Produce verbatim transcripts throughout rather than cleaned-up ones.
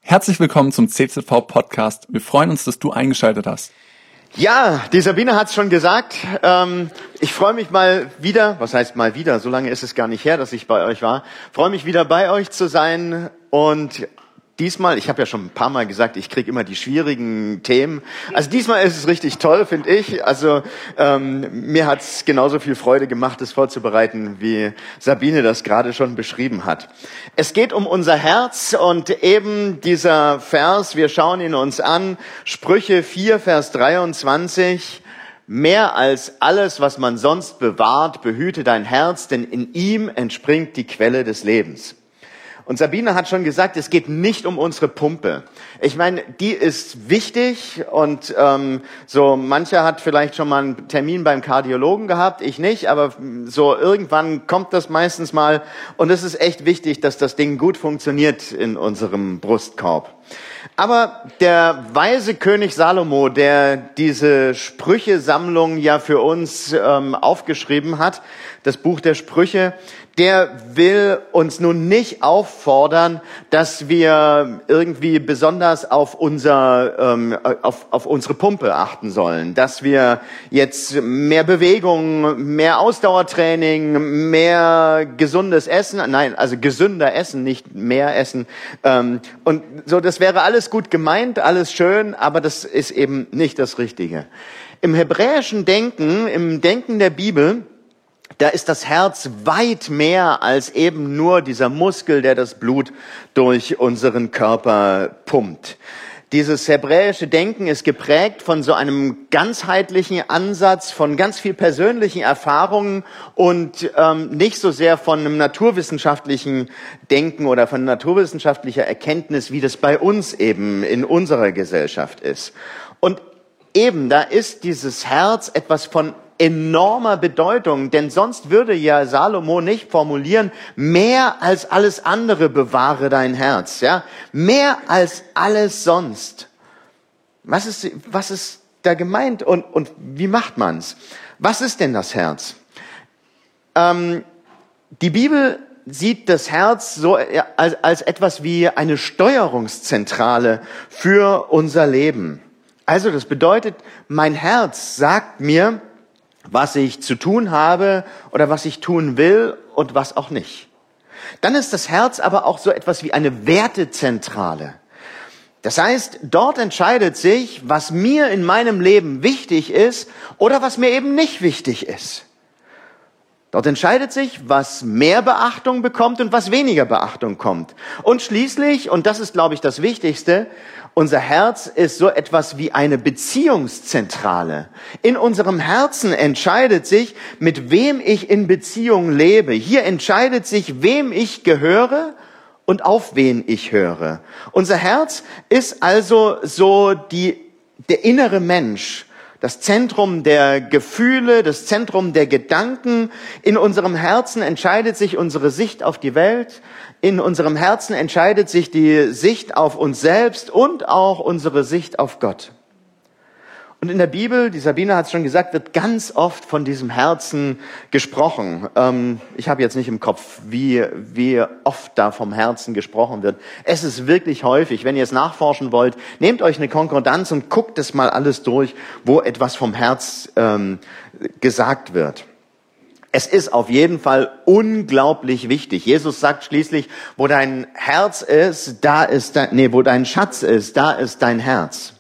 Herzlich willkommen zum C Z V-Podcast. Wir freuen uns, dass du eingeschaltet hast. Ja, die Sabine hat es schon gesagt. Ähm, ich freue mich mal wieder, was heißt mal wieder, so lange ist es gar nicht her, dass ich bei euch war. Freue mich wieder bei euch zu sein und diesmal, ich habe ja schon ein paar Mal gesagt, ich kriege immer die schwierigen Themen. Also diesmal ist es richtig toll, finde ich. Also ähm, mir hat es genauso viel Freude gemacht, es vorzubereiten, wie Sabine das gerade schon beschrieben hat. Es geht um unser Herz und eben dieser Vers, wir schauen ihn uns an, Sprüche vier, Vers dreiundzwanzig. Mehr als alles, was man sonst bewahrt, behüte dein Herz, denn in ihm entspringt die Quelle des Lebens. Und Sabine hat schon gesagt, es geht nicht um unsere Pumpe. Ich meine, die ist wichtig und ähm, so mancher hat vielleicht schon mal einen Termin beim Kardiologen gehabt, ich nicht, aber so irgendwann kommt das meistens mal und es ist echt wichtig, dass das Ding gut funktioniert in unserem Brustkorb. Aber der weise König Salomo, der diese Sprüchesammlung ja für uns ähm, aufgeschrieben hat, das Buch der Sprüche, der will uns nun nicht auffordern, dass wir irgendwie besonders auf unser ähm, auf, auf unsere Pumpe achten sollen, dass wir jetzt mehr Bewegung, mehr Ausdauertraining, mehr gesundes Essen, nein, also gesünder Essen, nicht mehr Essen. Ähm, und so, das wäre alles gut gemeint, alles schön, aber das ist eben nicht das Richtige. Im hebräischen Denken, im Denken der Bibel, da ist das Herz weit mehr als eben nur dieser Muskel, der das Blut durch unseren Körper pumpt. Dieses hebräische Denken ist geprägt von so einem ganzheitlichen Ansatz, von ganz viel persönlichen Erfahrungen und ähm, nicht so sehr von einem naturwissenschaftlichen Denken oder von naturwissenschaftlicher Erkenntnis, wie das bei uns eben in unserer Gesellschaft ist. Und eben, da ist dieses Herz etwas von enormer Bedeutung, denn sonst würde ja Salomo nicht formulieren, mehr als alles andere bewahre dein Herz, ja, mehr als alles sonst. Was ist, was ist da gemeint und, und wie macht man's? Was ist denn das Herz? Ähm, die Bibel sieht das Herz so als, als etwas wie eine Steuerungszentrale für unser Leben. Also das bedeutet, mein Herz sagt mir, was ich zu tun habe oder was ich tun will und was auch nicht. Dann ist das Herz aber auch so etwas wie eine Wertezentrale. Das heißt, dort entscheidet sich, was mir in meinem Leben wichtig ist oder was mir eben nicht wichtig ist. Dort entscheidet sich, was mehr Beachtung bekommt und was weniger Beachtung kommt. Und schließlich, und das ist, glaube ich, das Wichtigste, unser Herz ist so etwas wie eine Beziehungszentrale. In unserem Herzen entscheidet sich, mit wem ich in Beziehung lebe. Hier entscheidet sich, wem ich gehöre und auf wen ich höre. Unser Herz ist also so die, der innere Mensch. Das Zentrum der Gefühle, das Zentrum der Gedanken. In unserem Herzen entscheidet sich unsere Sicht auf die Welt. In unserem Herzen entscheidet sich die Sicht auf uns selbst und auch unsere Sicht auf Gott. Und in der Bibel, die Sabine hat es schon gesagt, wird ganz oft von diesem Herzen gesprochen. Ähm, ich habe jetzt nicht im Kopf, wie, wie oft da vom Herzen gesprochen wird. Es ist wirklich häufig. Wenn ihr es nachforschen wollt, nehmt euch eine Konkordanz und guckt es mal alles durch, wo etwas vom Herz ähm, gesagt wird. Es ist auf jeden Fall unglaublich wichtig. Jesus sagt schließlich, wo dein Herz ist, da ist dein, nee, wo dein Schatz ist, da ist dein Herz.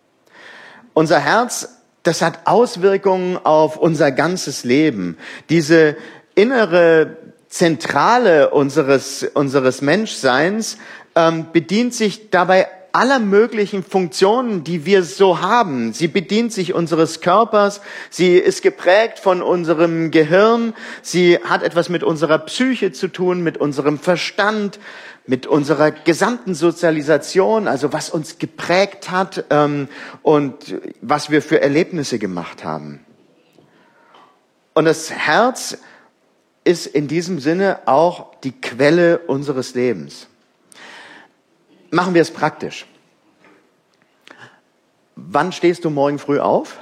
Unser Herz, das hat Auswirkungen auf unser ganzes Leben. Diese innere Zentrale unseres, unseres Menschseins ähm, bedient sich dabei aller möglichen Funktionen, die wir so haben. Sie bedient sich unseres Körpers, sie ist geprägt von unserem Gehirn, sie hat etwas mit unserer Psyche zu tun, mit unserem Verstand, mit unserer gesamten Sozialisation, also was uns geprägt hat ähm, und was wir für Erlebnisse gemacht haben. Und das Herz ist in diesem Sinne auch die Quelle unseres Lebens. Machen wir es praktisch. Wann stehst du morgen früh auf?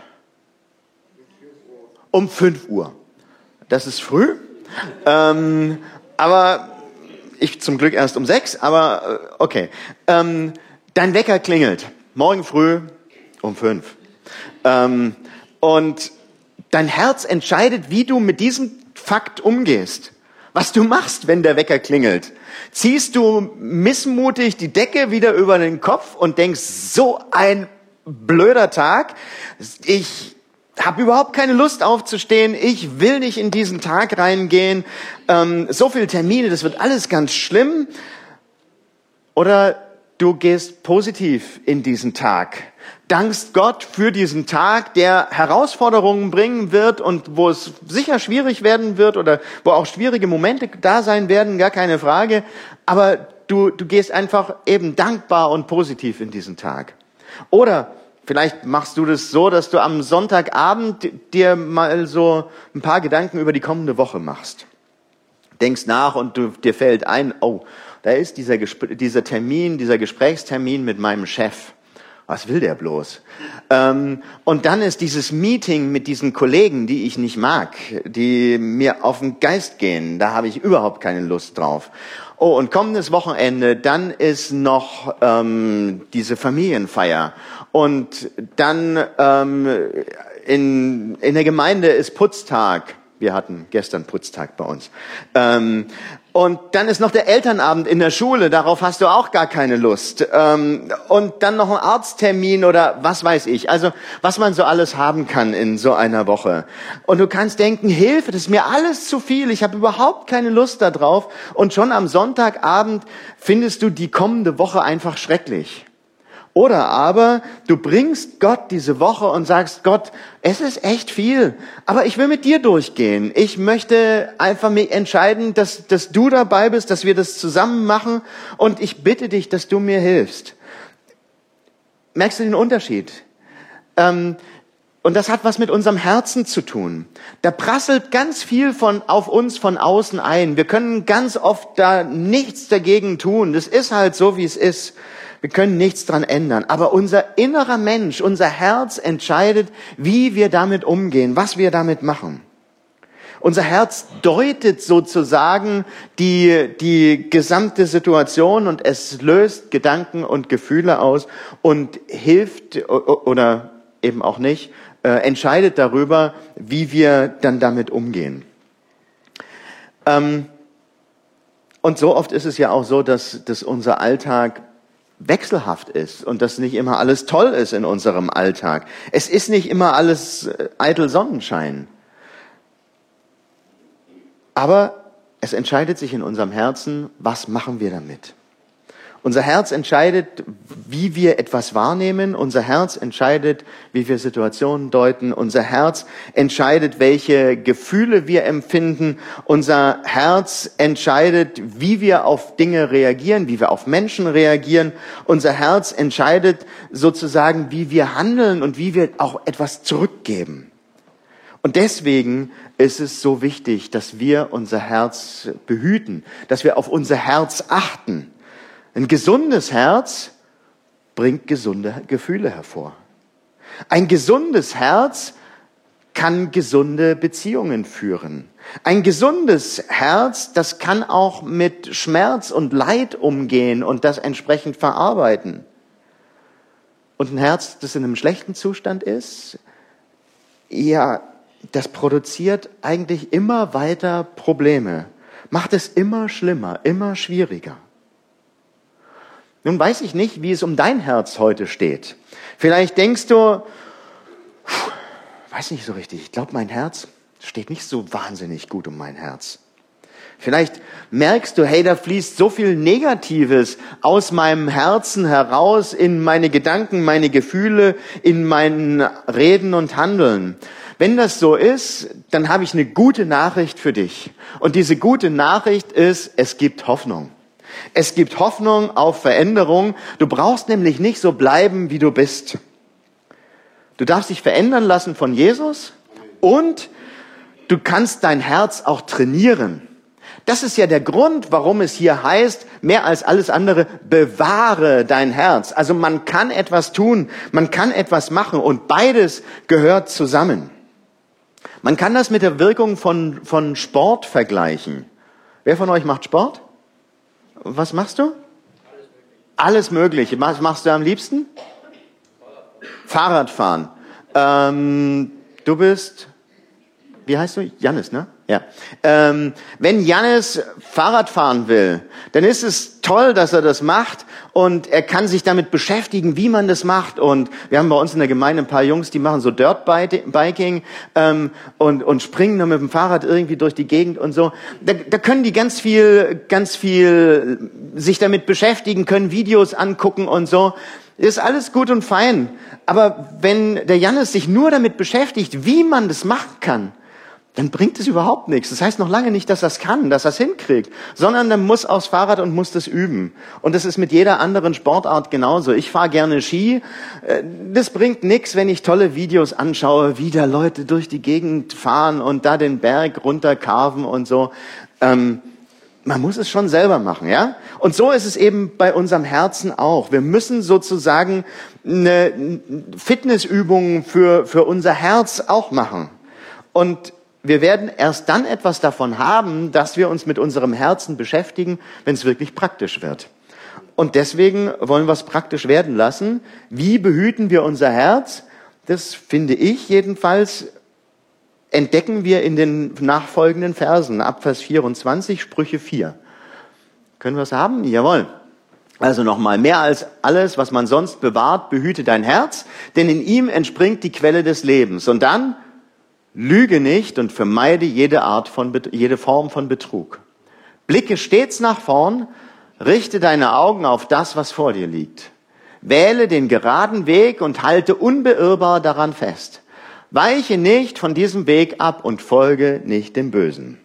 Um fünf Uhr. Das ist früh, ähm, aber ich zum Glück erst um sechs, aber okay. Ähm, Dein Wecker klingelt, morgen früh um fünf. Ähm, und dein Herz entscheidet, wie du mit diesem Fakt umgehst. Was du machst, wenn der Wecker klingelt. Ziehst du missmutig die Decke wieder über den Kopf und denkst, so ein blöder Tag. Ich habe überhaupt keine Lust aufzustehen. Ich will nicht in diesen Tag reingehen. Ähm, so viele Termine, das wird alles ganz schlimm. Oder du gehst positiv in diesen Tag. Dankst Gott für diesen Tag, der Herausforderungen bringen wird und wo es sicher schwierig werden wird oder wo auch schwierige Momente da sein werden, gar keine Frage. Aber du, du gehst einfach eben dankbar und positiv in diesen Tag. Oder vielleicht machst du das so, dass du am Sonntagabend dir mal so ein paar Gedanken über die kommende Woche machst. Denkst nach und du, dir fällt ein, oh, da ist dieser, dieser Termin, dieser Gesprächstermin mit meinem Chef. Was will der bloß? Ähm, und dann ist dieses Meeting mit diesen Kollegen, die ich nicht mag, die mir auf den Geist gehen. Da habe ich überhaupt keine Lust drauf. Oh, und kommendes Wochenende, dann ist noch ähm, diese Familienfeier. Und dann ähm, in, in der Gemeinde ist Putztag. Wir hatten gestern Putztag bei uns. Ähm, und dann ist noch der Elternabend in der Schule, darauf hast du auch gar keine Lust. Ähm, und dann noch ein Arzttermin oder was weiß ich. Also was man so alles haben kann in so einer Woche. Und du kannst denken, Hilfe, das ist mir alles zu viel, ich habe überhaupt keine Lust da drauf. Und schon am Sonntagabend findest du die kommende Woche einfach schrecklich. Oder aber du bringst Gott diese Woche und sagst, Gott, es ist echt viel, aber ich will mit dir durchgehen. Ich möchte einfach mich entscheiden, dass, dass du dabei bist, dass wir das zusammen machen und ich bitte dich, dass du mir hilfst. Merkst du den Unterschied? Ähm, und das hat was mit unserem Herzen zu tun. Da prasselt ganz viel von, auf uns von außen ein. Wir können ganz oft da nichts dagegen tun. Das ist halt so, wie es ist. Wir können nichts dran ändern, aber unser innerer Mensch, unser Herz entscheidet, wie wir damit umgehen, was wir damit machen. Unser Herz deutet sozusagen die, die gesamte Situation und es löst Gedanken und Gefühle aus und hilft oder eben auch nicht, äh, entscheidet darüber, wie wir dann damit umgehen. Ähm, und so oft ist es ja auch so, dass, dass unser Alltag wechselhaft ist und dass nicht immer alles toll ist in unserem Alltag. Es ist nicht immer alles eitel Sonnenschein. Aber es entscheidet sich in unserem Herzen, was machen wir damit? Unser Herz entscheidet, wie wir etwas wahrnehmen. Unser Herz entscheidet, wie wir Situationen deuten. Unser Herz entscheidet, welche Gefühle wir empfinden. Unser Herz entscheidet, wie wir auf Dinge reagieren, wie wir auf Menschen reagieren. Unser Herz entscheidet sozusagen, wie wir handeln und wie wir auch etwas zurückgeben. Und deswegen ist es so wichtig, dass wir unser Herz behüten, dass wir auf unser Herz achten. Ein gesundes Herz bringt gesunde Gefühle hervor. Ein gesundes Herz kann gesunde Beziehungen führen. Ein gesundes Herz, das kann auch mit Schmerz und Leid umgehen und das entsprechend verarbeiten. Und ein Herz, das in einem schlechten Zustand ist, ja, das produziert eigentlich immer weiter Probleme, macht es immer schlimmer, immer schwieriger. Nun weiß ich nicht, wie es um dein Herz heute steht. Vielleicht denkst du, pff, weiß nicht so richtig, ich glaube, mein Herz steht nicht so wahnsinnig gut um mein Herz. Vielleicht merkst du, hey, da fließt so viel Negatives aus meinem Herzen heraus in meine Gedanken, meine Gefühle, in mein Reden und Handeln. Wenn das so ist, dann habe ich eine gute Nachricht für dich. Und diese gute Nachricht ist, es gibt Hoffnung. Es gibt Hoffnung auf Veränderung. Du brauchst nämlich nicht so bleiben, wie du bist. Du darfst dich verändern lassen von Jesus und du kannst dein Herz auch trainieren. Das ist ja der Grund, warum es hier heißt, mehr als alles andere, bewahre dein Herz. Also man kann etwas tun, man kann etwas machen und beides gehört zusammen. Man kann das mit der Wirkung von, von Sport vergleichen. Wer von euch macht Sport? Was machst du? Alles Mögliche. Was machst du am liebsten? Fahrradfahren. Ähm, du bist, wie heißt du? Jannis, ne? Ja. Ähm, wenn Jannis Fahrrad fahren will, dann ist es toll, dass er das macht und er kann sich damit beschäftigen, wie man das macht. Und wir haben bei uns in der Gemeinde ein paar Jungs, die machen so Dirtbiking ähm, und, und springen dann mit dem Fahrrad irgendwie durch die Gegend und so. Da, da können die ganz viel, ganz viel sich damit beschäftigen, können Videos angucken und so. Ist alles gut und fein. Aber wenn der Jannis sich nur damit beschäftigt, wie man das machen kann, dann bringt es überhaupt nichts. Das heißt noch lange nicht, dass er es kann, dass er es hinkriegt, sondern er muss aufs Fahrrad und muss das üben. Und das ist mit jeder anderen Sportart genauso. Ich fahre gerne Ski. Das bringt nichts, wenn ich tolle Videos anschaue, wie da Leute durch die Gegend fahren und da den Berg runterkarven und so. Ähm, man muss es schon selber machen, ja? Und so ist es eben bei unserem Herzen auch. Wir müssen sozusagen eine Fitnessübung für, für unser Herz auch machen. Und wir werden erst dann etwas davon haben, dass wir uns mit unserem Herzen beschäftigen, wenn es wirklich praktisch wird. Und deswegen wollen wir es praktisch werden lassen. Wie behüten wir unser Herz? Das finde ich jedenfalls, entdecken wir in den nachfolgenden Versen. Ab Vers vierundzwanzig, Sprüche vier. Können wir es haben? Jawohl. Also nochmal, mehr als alles, was man sonst bewahrt, behüte dein Herz, denn in ihm entspringt die Quelle des Lebens. Und dann, lüge nicht und vermeide jede Art von, jede Form von Betrug. Blicke stets nach vorn, richte deine Augen auf das, was vor dir liegt. Wähle den geraden Weg und halte unbeirrbar daran fest. Weiche nicht von diesem Weg ab und folge nicht dem Bösen.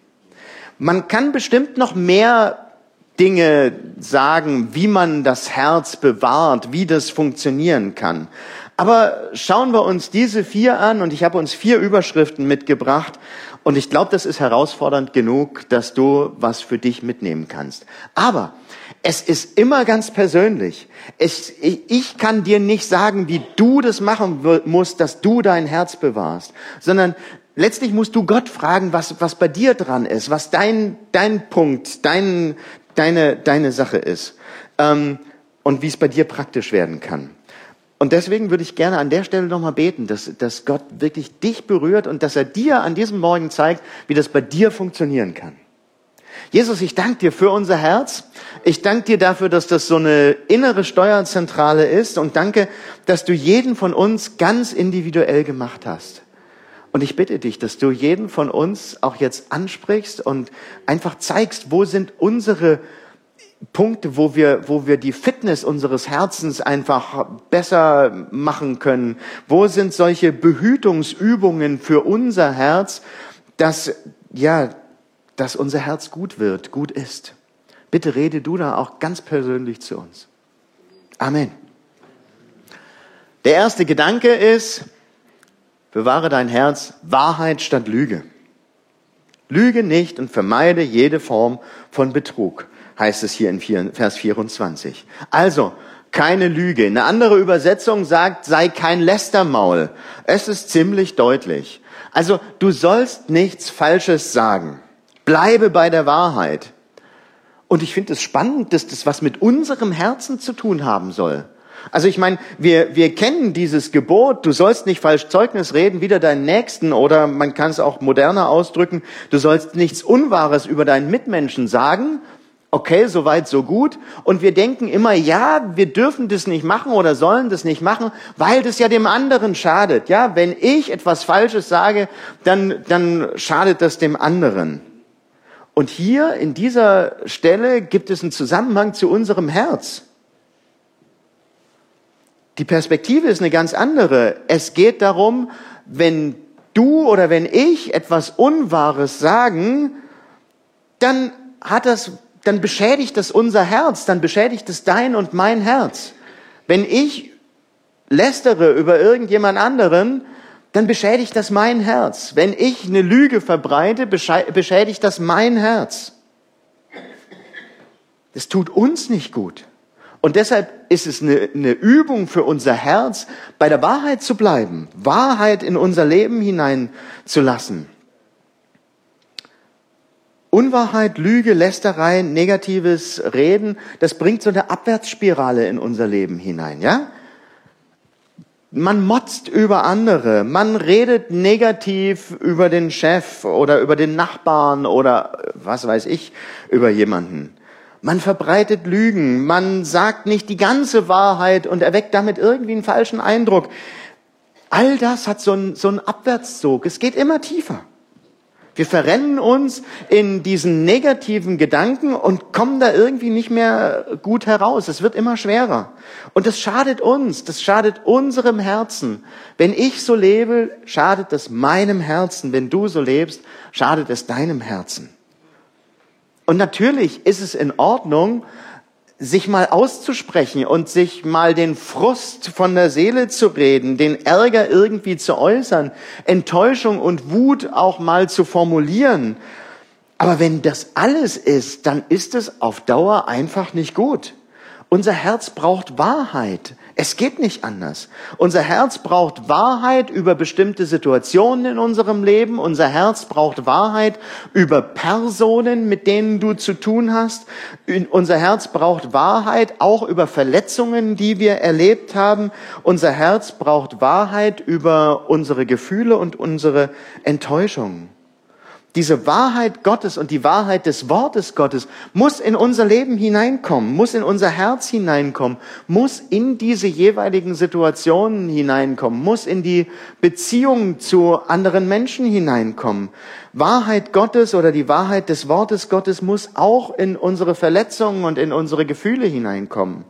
Man kann bestimmt noch mehr Dinge sagen, wie man das Herz bewahrt, wie das funktionieren kann. Aber schauen wir uns diese vier an und ich habe uns vier Überschriften mitgebracht und ich glaube, das ist herausfordernd genug, dass du was für dich mitnehmen kannst. Aber es ist immer ganz persönlich. Es, ich kann dir nicht sagen, wie du das machen musst, dass du dein Herz bewahrst, sondern letztlich musst du Gott fragen, was, was bei dir dran ist, was dein, dein Punkt, dein, deine, deine Sache ist ähm, und wie es bei dir praktisch werden kann. Und deswegen würde ich gerne an der Stelle nochmal beten, dass, dass Gott wirklich dich berührt und dass er dir an diesem Morgen zeigt, wie das bei dir funktionieren kann. Jesus, ich danke dir für unser Herz. Ich danke dir dafür, dass das so eine innere Steuerzentrale ist und danke, dass du jeden von uns ganz individuell gemacht hast. Und ich bitte dich, dass du jeden von uns auch jetzt ansprichst und einfach zeigst, wo sind unsere Punkte, wo wir, wo wir die Fitness unseres Herzens einfach besser machen können. Wo sind solche Behütungsübungen für unser Herz, dass, ja, dass unser Herz gut wird, gut ist. Bitte rede du da auch ganz persönlich zu uns. Amen. Der erste Gedanke ist, bewahre dein Herz, Wahrheit statt Lüge. Lüge nicht und vermeide jede Form von Betrug, heißt es hier in Vers vierundzwanzig. Also, keine Lüge. Eine andere Übersetzung sagt, sei kein Lästermaul. Es ist ziemlich deutlich. Also, du sollst nichts Falsches sagen. Bleibe bei der Wahrheit. Und ich finde es spannend, dass das was mit unserem Herzen zu tun haben soll. Also ich meine, wir, wir kennen dieses Gebot, du sollst nicht falsch Zeugnis reden, wider deinen Nächsten, oder man kann es auch moderner ausdrücken, du sollst nichts Unwahres über deinen Mitmenschen sagen. Okay, soweit, so gut. Und wir denken immer, ja, wir dürfen das nicht machen oder sollen das nicht machen, weil das ja dem anderen schadet. Ja, wenn ich etwas Falsches sage, dann, dann schadet das dem anderen. Und hier in dieser Stelle gibt es einen Zusammenhang zu unserem Herz. Die Perspektive ist eine ganz andere. Es geht darum, wenn du oder wenn ich etwas Unwahres sagen, dann hat das dann beschädigt das unser Herz, dann beschädigt es dein und mein Herz. Wenn ich lästere über irgendjemand anderen, dann beschädigt das mein Herz. Wenn ich eine Lüge verbreite, beschädigt das mein Herz. Das tut uns nicht gut. Und deshalb ist es eine, eine Übung für unser Herz, bei der Wahrheit zu bleiben, Wahrheit in unser Leben hineinzulassen. Unwahrheit, Lüge, Lästerei, negatives Reden, das bringt so eine Abwärtsspirale in unser Leben hinein, ja? Man motzt über andere, man redet negativ über den Chef oder über den Nachbarn oder was weiß ich, über jemanden. Man verbreitet Lügen, man sagt nicht die ganze Wahrheit und erweckt damit irgendwie einen falschen Eindruck. All das hat so einen, so einen Abwärtszug, es geht immer tiefer. Wir verrennen uns in diesen negativen Gedanken und kommen da irgendwie nicht mehr gut heraus. Es wird immer schwerer. Und das schadet uns, das schadet unserem Herzen. Wenn ich so lebe, schadet das meinem Herzen. Wenn du so lebst, schadet es deinem Herzen. Und natürlich ist es in Ordnung, sich mal auszusprechen und sich mal den Frust von der Seele zu reden, den Ärger irgendwie zu äußern, Enttäuschung und Wut auch mal zu formulieren. Aber wenn das alles ist, dann ist es auf Dauer einfach nicht gut. Unser Herz braucht Wahrheit. Es geht nicht anders. Unser Herz braucht Wahrheit über bestimmte Situationen in unserem Leben. Unser Herz braucht Wahrheit über Personen, mit denen du zu tun hast. Unser Herz braucht Wahrheit auch über Verletzungen, die wir erlebt haben. Unser Herz braucht Wahrheit über unsere Gefühle und unsere Enttäuschungen. Diese Wahrheit Gottes und die Wahrheit des Wortes Gottes muss in unser Leben hineinkommen, muss in unser Herz hineinkommen, muss in diese jeweiligen Situationen hineinkommen, muss in die Beziehung zu anderen Menschen hineinkommen. Wahrheit Gottes oder die Wahrheit des Wortes Gottes muss auch in unsere Verletzungen und in unsere Gefühle hineinkommen.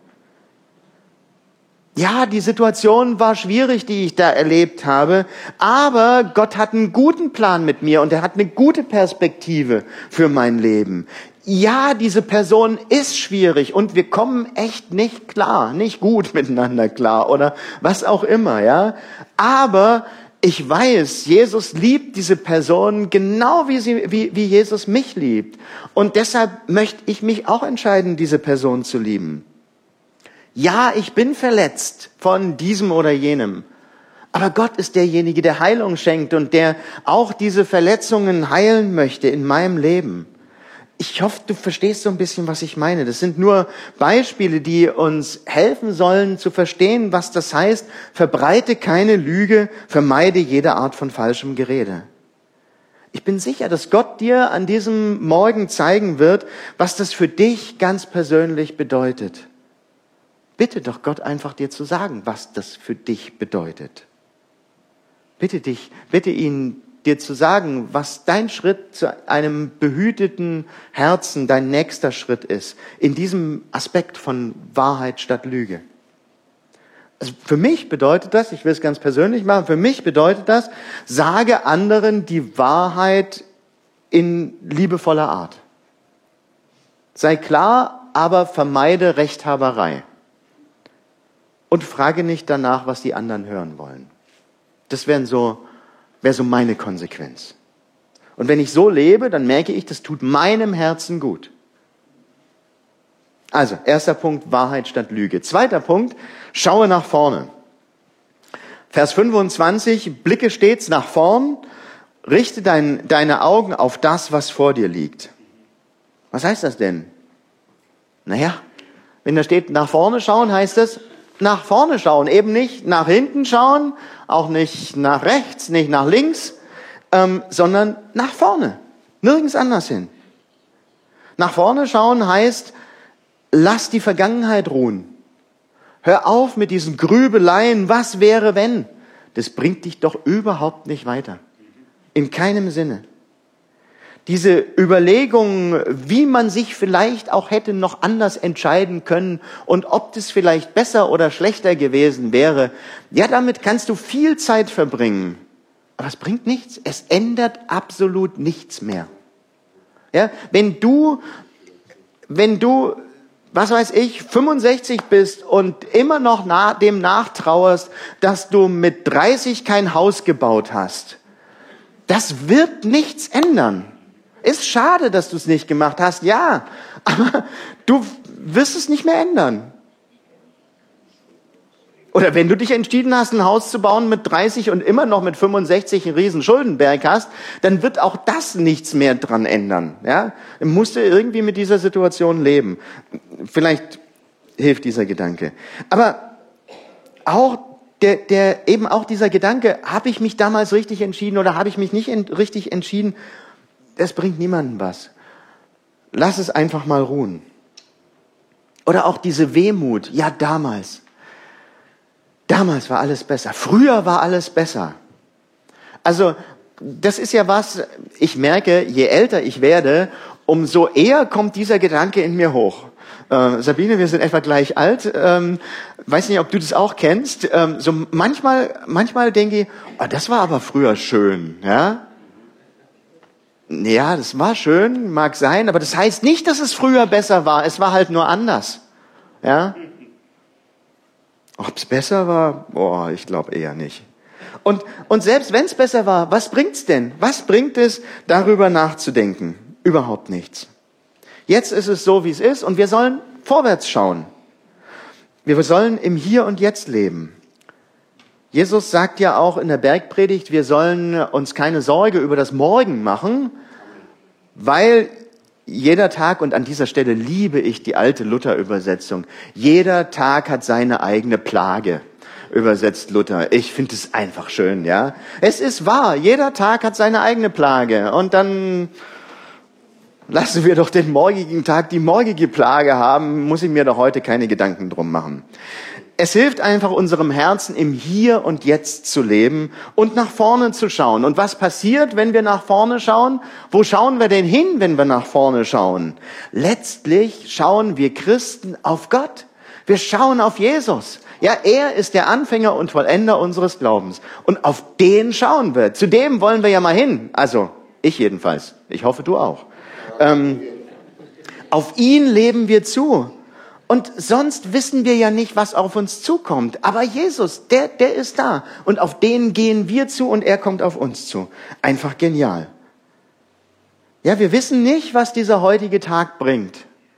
Ja, die Situation war schwierig, die ich da erlebt habe, aber Gott hat einen guten Plan mit mir und er hat eine gute Perspektive für mein Leben. Ja, diese Person ist schwierig und wir kommen echt nicht klar, nicht gut miteinander klar oder was auch immer, ja. Aber ich weiß, Jesus liebt diese Person genau wie sie, wie, wie Jesus mich liebt. Und deshalb möchte ich mich auch entscheiden, diese Person zu lieben. Ja, ich bin verletzt von diesem oder jenem. Aber Gott ist derjenige, der Heilung schenkt und der auch diese Verletzungen heilen möchte in meinem Leben. Ich hoffe, du verstehst so ein bisschen, was ich meine. Das sind nur Beispiele, die uns helfen sollen zu verstehen, was das heißt. Verbreite keine Lüge, vermeide jede Art von falschem Gerede. Ich bin sicher, dass Gott dir an diesem Morgen zeigen wird, was das für dich ganz persönlich bedeutet. Bitte doch Gott einfach dir zu sagen, was das für dich bedeutet. Bitte dich, bitte ihn dir zu sagen, was dein Schritt zu einem behüteten Herzen, dein nächster Schritt ist, in diesem Aspekt von Wahrheit statt Lüge. Also für mich bedeutet das, ich will es ganz persönlich machen, für mich bedeutet das, sage anderen die Wahrheit in liebevoller Art. Sei klar, aber vermeide Rechthaberei. Und frage nicht danach, was die anderen hören wollen. Das wären so, wäre so meine Konsequenz. Und wenn ich so lebe, dann merke ich, das tut meinem Herzen gut. Also, erster Punkt, Wahrheit statt Lüge. Zweiter Punkt, schaue nach vorne. Vers fünfundzwanzig, blicke stets nach vorn, richte dein, deine Augen auf das, was vor dir liegt. Was heißt das denn? Naja, wenn da steht, nach vorne schauen, heißt das, nach vorne schauen, eben nicht nach hinten schauen, auch nicht nach rechts, nicht nach links, ähm, sondern nach vorne, nirgends anders hin. Nach vorne schauen heißt, lass die Vergangenheit ruhen. Hör auf mit diesen Grübeleien, was wäre wenn? Das bringt dich doch überhaupt nicht weiter. In keinem Sinne. Diese Überlegungen, wie man sich vielleicht auch hätte noch anders entscheiden können und ob das vielleicht besser oder schlechter gewesen wäre, ja, damit kannst du viel Zeit verbringen. Aber es bringt nichts. Es ändert absolut nichts mehr. Ja, wenn du, wenn du, was weiß ich, fünfundsechzig bist und immer noch nach, dem nachtrauerst, dass du mit dreißig kein Haus gebaut hast, das wird nichts ändern. Ist schade, dass du es nicht gemacht hast, ja, aber du wirst es nicht mehr ändern. Oder wenn du dich entschieden hast, ein Haus zu bauen mit dreißig und immer noch mit fünfundsechzig einen riesen Schuldenberg hast, dann wird auch das nichts mehr dran ändern. Ja? Dann musst du irgendwie mit dieser Situation leben. Vielleicht hilft dieser Gedanke. Aber auch der, der eben auch dieser Gedanke, habe ich mich damals richtig entschieden oder habe ich mich nicht ent- richtig entschieden, das bringt niemandem was. Lass es einfach mal ruhen. Oder auch diese Wehmut, ja damals. Damals war alles besser. Früher war alles besser. Also, das ist ja was, ich merke, je älter ich werde, umso eher kommt dieser Gedanke in mir hoch. Äh, Sabine, wir sind etwa gleich alt. Ähm, weiß nicht, ob du das auch kennst. Ähm, so manchmal, manchmal denke ich, oh, das war aber früher schön, ja? Ja, das war schön, mag sein, aber das heißt nicht, dass es früher besser war. Es war halt nur anders, ja? Ob es besser war? Boah, ich glaube eher nicht. Und, und selbst wenn es besser war, was bringt's denn? Was bringt es, darüber nachzudenken? Überhaupt nichts. Jetzt ist es so, wie es ist und wir sollen vorwärts schauen. Wir sollen im Hier und Jetzt leben. Jesus sagt ja auch in der Bergpredigt, wir sollen uns keine Sorge über das Morgen machen, weil jeder Tag, und an dieser Stelle liebe ich die alte Luther-Übersetzung, jeder Tag hat seine eigene Plage, übersetzt Luther. Ich finde es einfach schön, ja. Es ist wahr, jeder Tag hat seine eigene Plage. Und dann lassen wir doch den morgigen Tag die morgige Plage haben, muss ich mir doch heute keine Gedanken drum machen. Es hilft einfach unserem Herzen, im Hier und Jetzt zu leben und nach vorne zu schauen. Und was passiert, wenn wir nach vorne schauen? Wo schauen wir denn hin, wenn wir nach vorne schauen? Letztlich schauen wir Christen auf Gott. Wir schauen auf Jesus. Ja, er ist der Anfänger und Vollender unseres Glaubens. Und auf den schauen wir. Zu dem wollen wir ja mal hin. Also, ich jedenfalls. Ich hoffe, du auch. Ähm, auf ihn leben wir zu. Und sonst wissen wir ja nicht, was auf uns zukommt. Aber Jesus, der, der ist da. Und auf den gehen wir zu und er kommt auf uns zu. Einfach genial. Ja, wir wissen nicht, was dieser heutige Tag bringt.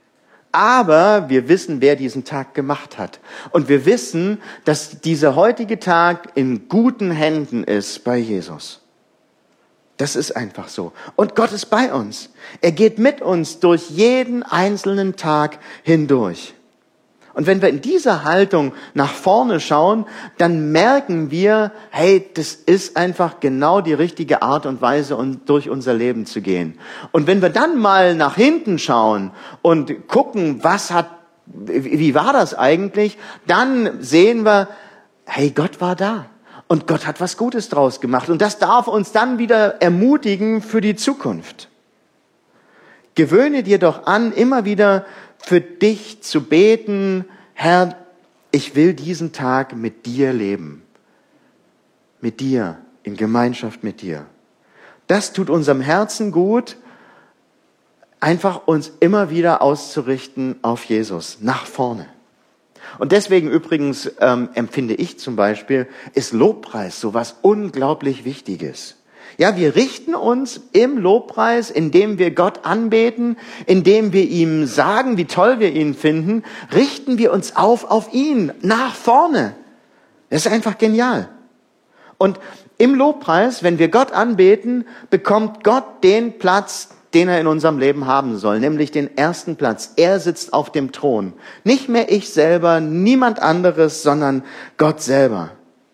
Aber wir wissen, wer diesen Tag gemacht hat. Und wir wissen, dass dieser heutige Tag in guten Händen ist bei Jesus. Das ist einfach so. Und Gott ist bei uns. Er geht mit uns durch jeden einzelnen Tag hindurch. Und wenn wir in dieser Haltung nach vorne schauen, dann merken wir, hey, das ist einfach genau die richtige Art und Weise, um durch unser Leben zu gehen. Und wenn wir dann mal nach hinten schauen und gucken, was hat, wie war das eigentlich, dann sehen wir, hey, Gott war da. Und Gott hat was Gutes draus gemacht. Und das darf uns dann wieder ermutigen für die Zukunft. Gewöhne dir doch an, immer wieder für dich zu beten, Herr, ich will diesen Tag mit dir leben. Mit dir, in Gemeinschaft mit dir. Das tut unserem Herzen gut, einfach uns immer wieder auszurichten auf Jesus, nach vorne. Und deswegen übrigens ähm, empfinde ich zum Beispiel, ist Lobpreis so was unglaublich Wichtiges. Ja, wir richten uns im Lobpreis, indem wir Gott anbeten, indem wir ihm sagen, wie toll wir ihn finden, richten wir uns auf auf ihn, nach vorne. Das ist einfach genial. Und im Lobpreis, wenn wir Gott anbeten, bekommt Gott den Platz, den er in unserem Leben haben soll, nämlich den ersten Platz. Er sitzt auf dem Thron. Nicht mehr ich selber, niemand anderes, sondern Gott selber.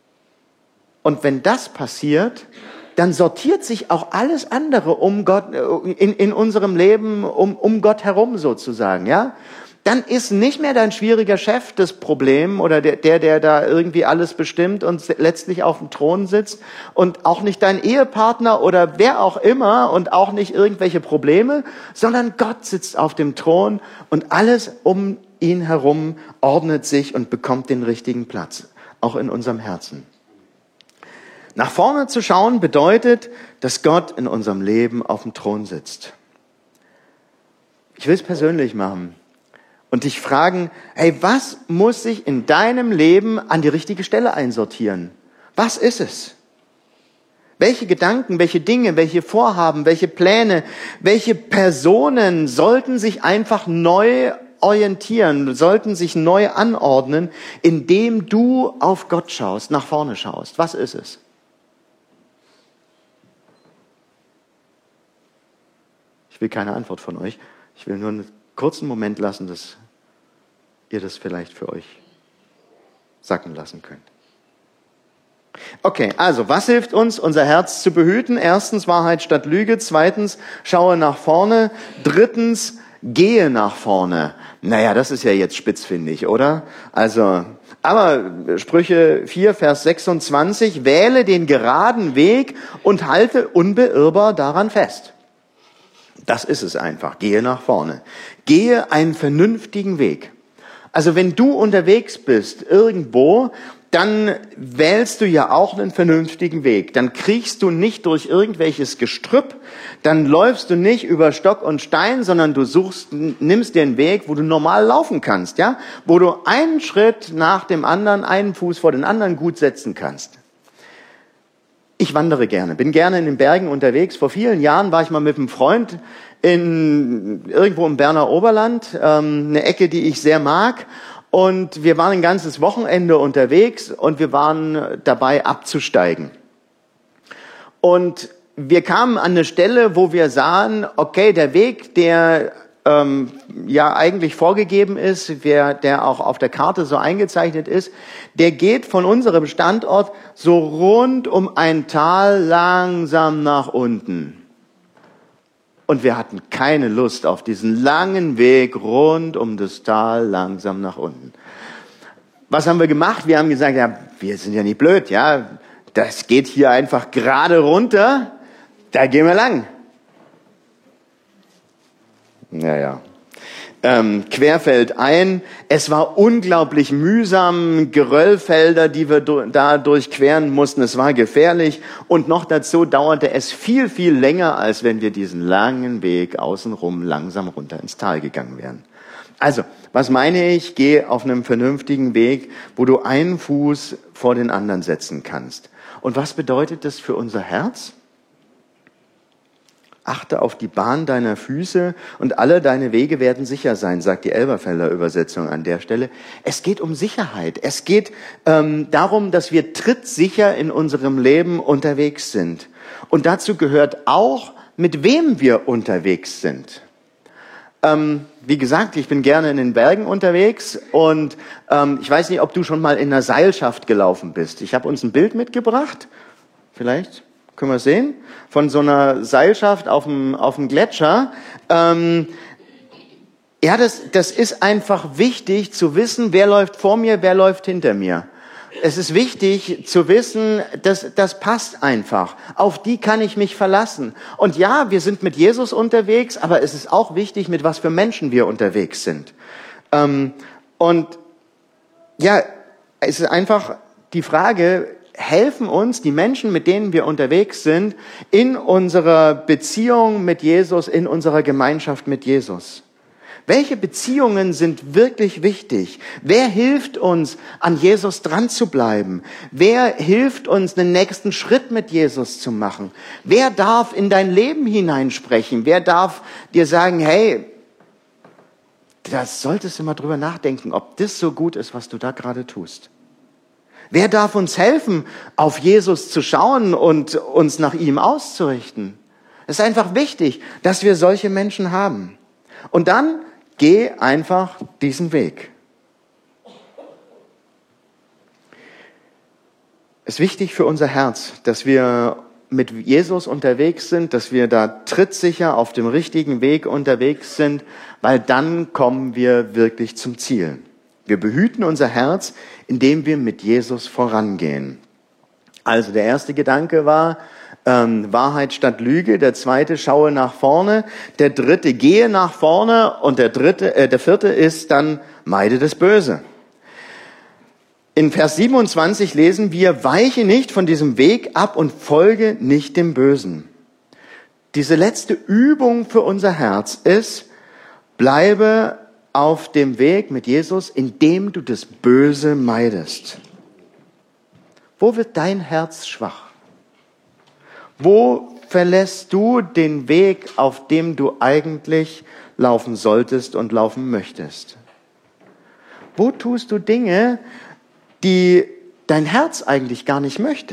Und wenn das passiert, dann sortiert sich auch alles andere um Gott, in, in unserem Leben, um, um Gott herum sozusagen, ja? Dann ist nicht mehr dein schwieriger Chef das Problem oder der, der, der da irgendwie alles bestimmt und letztlich auf dem Thron sitzt und auch nicht dein Ehepartner oder wer auch immer und auch nicht irgendwelche Probleme, sondern Gott sitzt auf dem Thron und alles um ihn herum ordnet sich und bekommt den richtigen Platz, auch in unserem Herzen. Nach vorne zu schauen bedeutet, dass Gott in unserem Leben auf dem Thron sitzt. Ich will es persönlich machen und dich fragen, hey, was muss sich in deinem Leben an die richtige Stelle einsortieren? Was ist es? Welche Gedanken, welche Dinge, welche Vorhaben, welche Pläne, welche Personen sollten sich einfach neu orientieren, sollten sich neu anordnen, indem du auf Gott schaust, nach vorne schaust. Was ist es? Ich will keine Antwort von euch. Ich will nur einen kurzen Moment lassen, dass ihr das vielleicht für euch sacken lassen könnt. Okay, also was hilft uns, unser Herz zu behüten? Erstens, Wahrheit statt Lüge. Zweitens, schaue nach vorne. Drittens, gehe nach vorne. Naja, das ist ja jetzt spitzfindig, oder? Also, aber Sprüche vier, Vers sechsundzwanzig, wähle den geraden Weg und halte unbeirrbar daran fest. Das ist es einfach. Gehe nach vorne. Gehe einen vernünftigen Weg. Also wenn du unterwegs bist irgendwo, dann wählst du ja auch einen vernünftigen Weg. Dann kriechst du nicht durch irgendwelches Gestrüpp, dann läufst du nicht über Stock und Stein, sondern du suchst, nimmst den Weg, wo du normal laufen kannst, ja, wo du einen Schritt nach dem anderen, einen Fuß vor den anderen gut setzen kannst. Ich wandere gerne, bin gerne in den Bergen unterwegs. Vor vielen Jahren war ich mal mit einem Freund in irgendwo im Berner Oberland, ähm, eine Ecke, die ich sehr mag. Und wir waren ein ganzes Wochenende unterwegs und wir waren dabei abzusteigen. Und wir kamen an eine Stelle, wo wir sahen, okay, der Weg, der ähm, ja eigentlich vorgegeben ist, der, der auch auf der Karte so eingezeichnet ist, der geht von unserem Standort so rund um ein Tal langsam nach unten. Und wir hatten keine Lust auf diesen langen Weg rund um das Tal langsam nach unten. Was haben wir gemacht? Wir haben gesagt, ja, wir sind ja nicht blöd, ja. Das geht hier einfach gerade runter, da gehen wir lang. Naja. Ähm, querfeldein. Es war unglaublich mühsam, Geröllfelder, die wir do, da durchqueren mussten. Es war gefährlich und noch dazu dauerte es viel, viel länger, als wenn wir diesen langen Weg außenrum langsam runter ins Tal gegangen wären. Also, was meine ich? Geh auf einem vernünftigen Weg, wo du einen Fuß vor den anderen setzen kannst. Und was bedeutet das für unser Herz? Achte auf die Bahn deiner Füße und alle deine Wege werden sicher sein, sagt die Elberfelder Übersetzung an der Stelle. Es geht um Sicherheit. Es geht ähm, darum, dass wir trittsicher in unserem Leben unterwegs sind. Und dazu gehört auch, mit wem wir unterwegs sind. Ähm, wie gesagt, ich bin gerne in den Bergen unterwegs und ähm, ich weiß nicht, ob du schon mal in einer Seilschaft gelaufen bist. Ich habe uns ein Bild mitgebracht, vielleicht können wir es sehen, von so einer Seilschaft auf dem, auf dem Gletscher. Ähm, ja, das, das ist einfach wichtig zu wissen, wer läuft vor mir, wer läuft hinter mir. Es ist wichtig zu wissen, dass das passt einfach. Auf die kann ich mich verlassen. Und ja, wir sind mit Jesus unterwegs, aber es ist auch wichtig, mit was für Menschen wir unterwegs sind. Ähm, und ja, es ist einfach die Frage, helfen uns die Menschen, mit denen wir unterwegs sind, in unserer Beziehung mit Jesus, in unserer Gemeinschaft mit Jesus. Welche Beziehungen sind wirklich wichtig? Wer hilft uns, an Jesus dran zu bleiben? Wer hilft uns, den nächsten Schritt mit Jesus zu machen? Wer darf in dein Leben hineinsprechen? Wer darf dir sagen, hey, da solltest du mal drüber nachdenken, ob das so gut ist, was du da gerade tust? Wer darf uns helfen, auf Jesus zu schauen und uns nach ihm auszurichten? Es ist einfach wichtig, dass wir solche Menschen haben. Und dann geh einfach diesen Weg. Es ist wichtig für unser Herz, dass wir mit Jesus unterwegs sind, dass wir da trittsicher auf dem richtigen Weg unterwegs sind, weil dann kommen wir wirklich zum Ziel. Wir behüten unser Herz, indem wir mit Jesus vorangehen. Also der erste Gedanke war, ähm, Wahrheit statt Lüge. Der zweite, schaue nach vorne. Der dritte, gehe nach vorne. Und der dritte, äh, der vierte ist dann, meide das Böse. In Vers siebenundzwanzig lesen wir, weiche nicht von diesem Weg ab und folge nicht dem Bösen. Diese letzte Übung für unser Herz ist, bleibe auf dem Weg mit Jesus, indem du das Böse meidest. Wo wird dein Herz schwach? Wo verlässt du den Weg, auf dem du eigentlich laufen solltest und laufen möchtest? Wo tust du Dinge, die dein Herz eigentlich gar nicht möchte?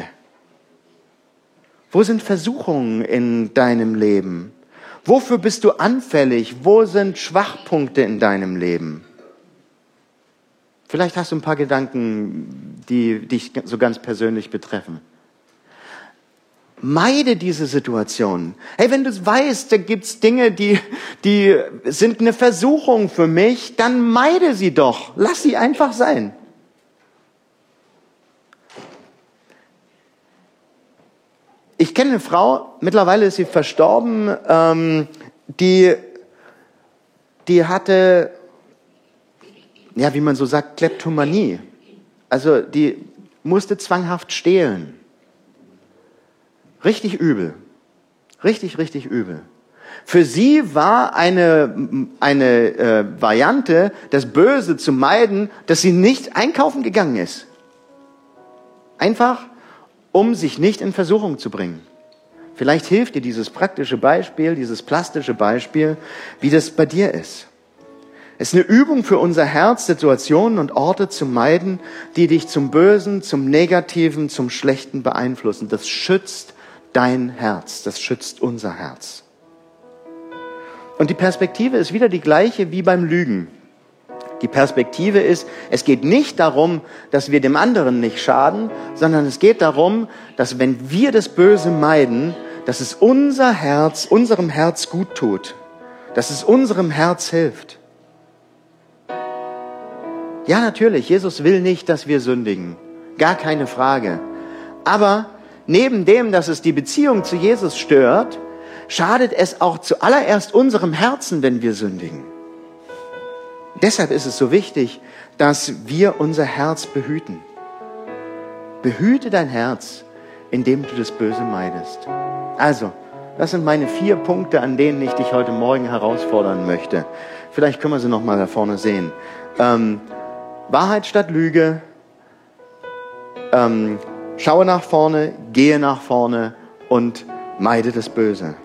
Wo sind Versuchungen in deinem Leben? Wofür bist du anfällig? Wo sind Schwachpunkte in deinem Leben? Vielleicht hast du ein paar Gedanken, die dich so ganz persönlich betreffen. Meide diese Situation. Hey, wenn du weißt, da gibt's Dinge, die, die sind eine Versuchung für mich, dann meide sie doch. Lass sie einfach sein. Ich kenne eine Frau, mittlerweile ist sie verstorben, ähm, die, die hatte, ja, wie man so sagt, Kleptomanie. Also die musste zwanghaft stehlen. Richtig übel. Richtig, richtig übel. Für sie war eine, eine äh, Variante, das Böse zu meiden, dass sie nicht einkaufen gegangen ist. Einfach, um sich nicht in Versuchung zu bringen. Vielleicht hilft dir dieses praktische Beispiel, dieses plastische Beispiel, wie das bei dir ist. Es ist eine Übung für unser Herz, Situationen und Orte zu meiden, die dich zum Bösen, zum Negativen, zum Schlechten beeinflussen. Das schützt dein Herz, das schützt unser Herz. Und die Perspektive ist wieder die gleiche wie beim Lügen. Die Perspektive ist, es geht nicht darum, dass wir dem anderen nicht schaden, sondern es geht darum, dass wenn wir das Böse meiden, dass es unser Herz, unserem Herz gut tut, dass es unserem Herz hilft. Ja, natürlich, Jesus will nicht, dass wir sündigen. Gar keine Frage. Aber neben dem, dass es die Beziehung zu Jesus stört, schadet es auch zuallererst unserem Herzen, wenn wir sündigen. Deshalb ist es so wichtig, dass wir unser Herz behüten. Behüte dein Herz, indem du das Böse meidest. Also, das sind meine vier Punkte, an denen ich dich heute Morgen herausfordern möchte. Vielleicht können wir sie noch mal da vorne sehen. Ähm, Wahrheit statt Lüge. Ähm, schaue nach vorne, gehe nach vorne und meide das Böse.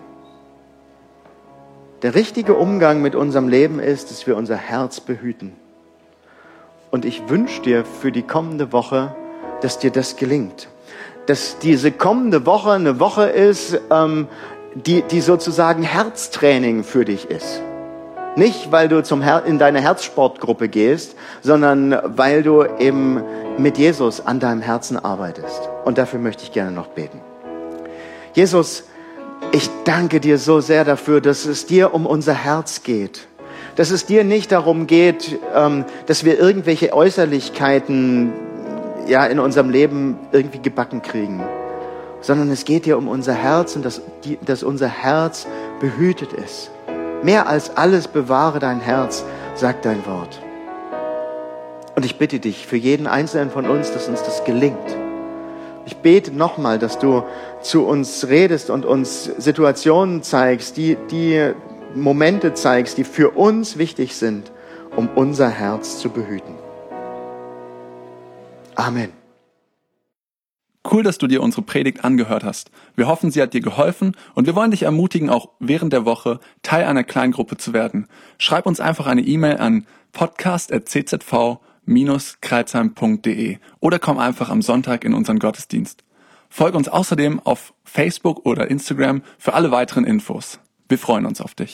Der richtige Umgang mit unserem Leben ist, dass wir unser Herz behüten. Und ich wünsche dir für die kommende Woche, dass dir das gelingt. Dass diese kommende Woche eine Woche ist, ähm, die, die sozusagen Herztraining für dich ist. Nicht, weil du zum Her- in deine Herzsportgruppe gehst, sondern weil du eben mit Jesus an deinem Herzen arbeitest. Und dafür möchte ich gerne noch beten. Jesus, ich danke dir so sehr dafür, dass es dir um unser Herz geht. Dass es dir nicht darum geht, dass wir irgendwelche Äußerlichkeiten ja, in unserem Leben irgendwie gebacken kriegen. Sondern es geht dir um unser Herz und dass, dass unser Herz behütet ist. Mehr als alles bewahre dein Herz, sagt dein Wort. Und ich bitte dich für jeden Einzelnen von uns, dass uns das gelingt. Ich bete nochmal, dass du zu uns redest und uns Situationen zeigst, die, die Momente zeigst, die für uns wichtig sind, um unser Herz zu behüten. Amen. Cool, dass du dir unsere Predigt angehört hast. Wir hoffen, sie hat dir geholfen und wir wollen dich ermutigen, auch während der Woche Teil einer Kleingruppe zu werden. Schreib uns einfach eine E-Mail an podcast at c z v dash kreilsheim punkt d e oder komm einfach am Sonntag in unseren Gottesdienst. Folge uns außerdem auf Facebook oder Instagram für alle weiteren Infos. Wir freuen uns auf dich.